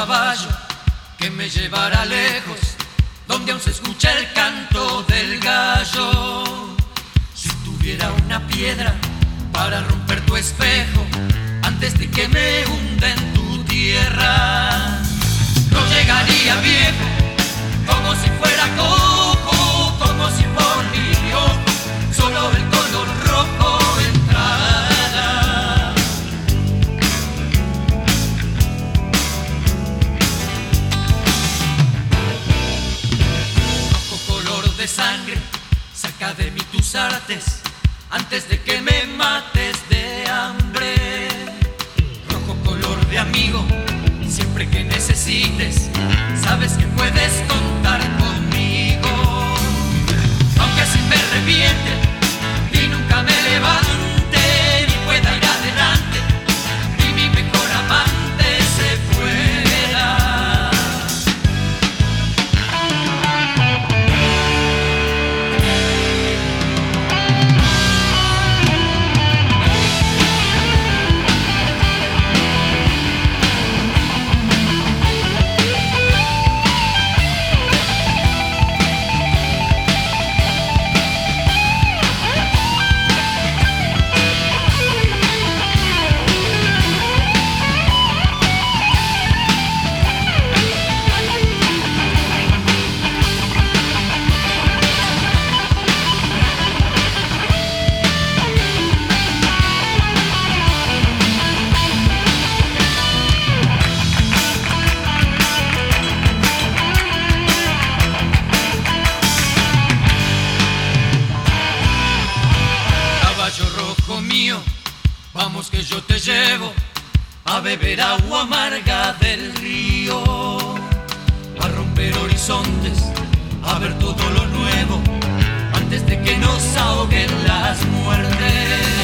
caballo que me llevará lejos, donde aún se escucha el canto del gallo. Si tuviera una piedra para romper tu espejo, antes de que me hunda en tu tierra, no llegaría viejo, como si fuera cojo, como si por mi ojo solo el color rojo entrara. Rojo color de sangre, saca de mí tus artes, antes de que me mates de hambre. Rojo color de amigo, siempre que necesites, sabes que puedes contar conmigo. Aunque así me reviente y nunca me levante, ni pueda ir adelante, y mi mejor amante se fuera. Vamos que yo te llevo a beber agua amarga del río, a romper horizontes, a ver todo lo nuevo, antes de que nos ahoguen las muertes.